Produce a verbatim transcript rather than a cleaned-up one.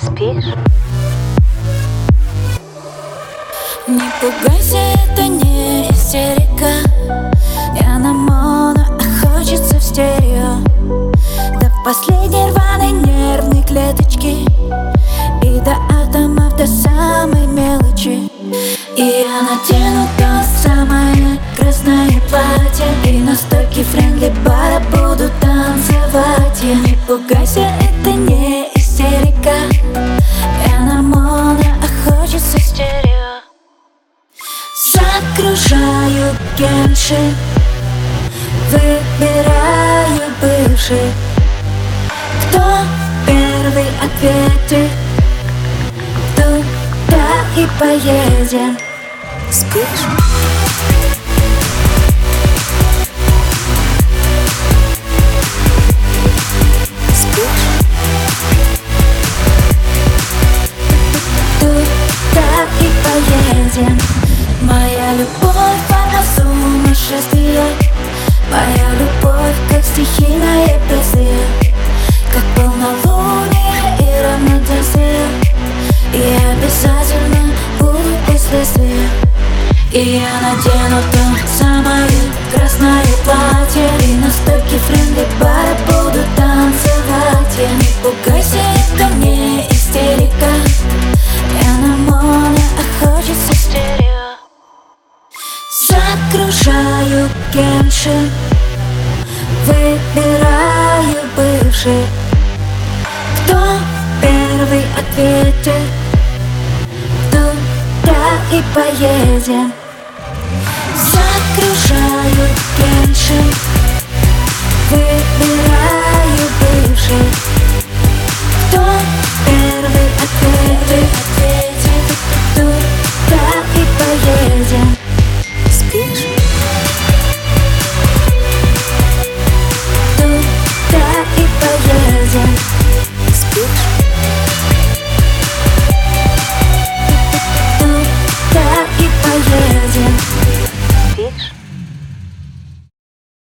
Спишь? Не пугайся, это не истерика. Я на моно, а хочется в стерео. До последней рваной нервной клеточки и до атомов, до самой мелочи. И я надену то самое красное платье, и на стойке френдли бара буду танцевать. Я не пугайся, это не истерика. Я на моно, а хочется в стерео. Загружаю генши, выбираю бывший. Кто первый ответит, туда и поедем. Спишь? Туда и поедем. Моя любовь, она сумасшествие. Моя любовь, как стихийное бедствие, как полнолуние и равноденствие. И я обязательно буду без следствия. И я надену то самое красное платье, и на стойке френдли бара буду танцевать. Я не пугайся, это не истерика. Я на моно, а хочется в стерео. Загружаю генши, выбираю бывший. Кто первый ответит, туда и поедем. Загружаю генши, выбираю